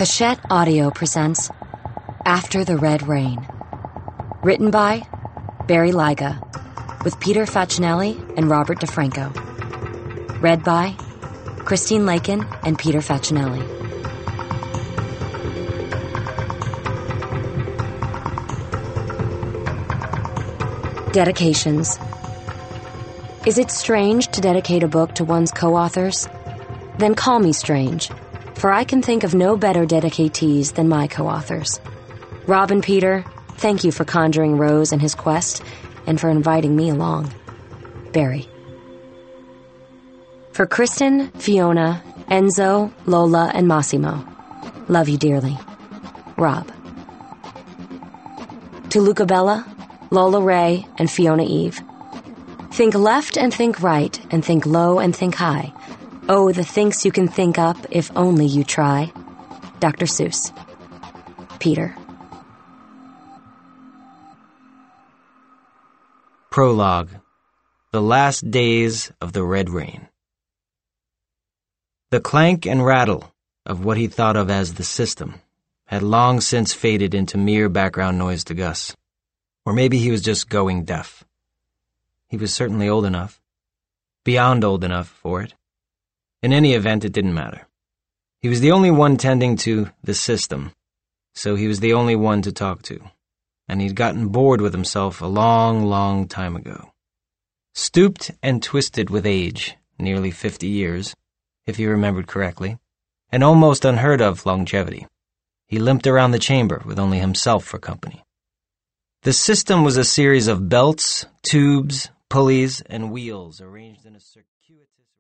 Hachette Audio presents After the Red Rain. Written by Barry Lyga, with Peter Facinelli and Robert DeFranco. Read by Christine Lakin and Peter Facinelli. Dedications. Is it strange to dedicate a book to one's co-authors? Then call me strange, for I can think of no better dedicatees than my co-authors. Rob and Peter, thank you for conjuring Rose and his quest, and for inviting me along. Barry. For Kristen, Fiona, Enzo, Lola, and Massimo, love you dearly. Rob. To Luca Bella, Lola Ray, and Fiona Eve. Think left and think right, and think low and think high. Oh, the thinks you can think up if only you try. Dr. Seuss. Peter. Prologue. The Last Days of the Red Rain. The clank and rattle of what he thought of as the system had long since faded into mere background noise to Gus. Or maybe he was just going deaf. He was certainly old enough. Beyond old enough for it. In any event, it didn't matter. He was the only one tending to the system, so he was the only one to talk to, and he'd gotten bored with himself a long, long time ago. Stooped and twisted with age, nearly 50 years, if he remembered correctly, and almost unheard of longevity, he limped around the chamber with only himself for company. The system was a series of belts, tubes, pulleys, and wheels arranged in a circuitous